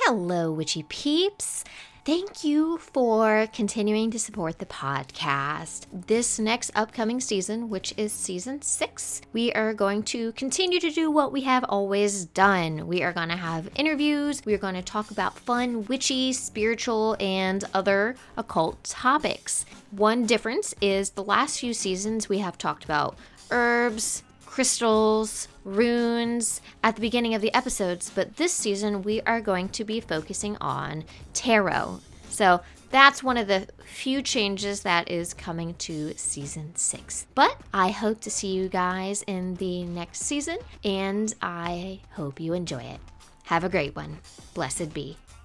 Hello, witchy peeps. Thank you for continuing to support the podcast. This next upcoming season, which is season 6, we are going to continue to do what we have always done. We are going to have interviews. We are going to talk about fun, witchy, spiritual, and other occult topics. One difference is the last few seasons we have talked about herbs, crystals, runes at the beginning of the episodes, but this season we are going to be focusing on tarot. So that's one of the few changes that is coming to season 6. But I hope to see you guys in the next season, and I hope you enjoy it. Have a great one. Blessed be.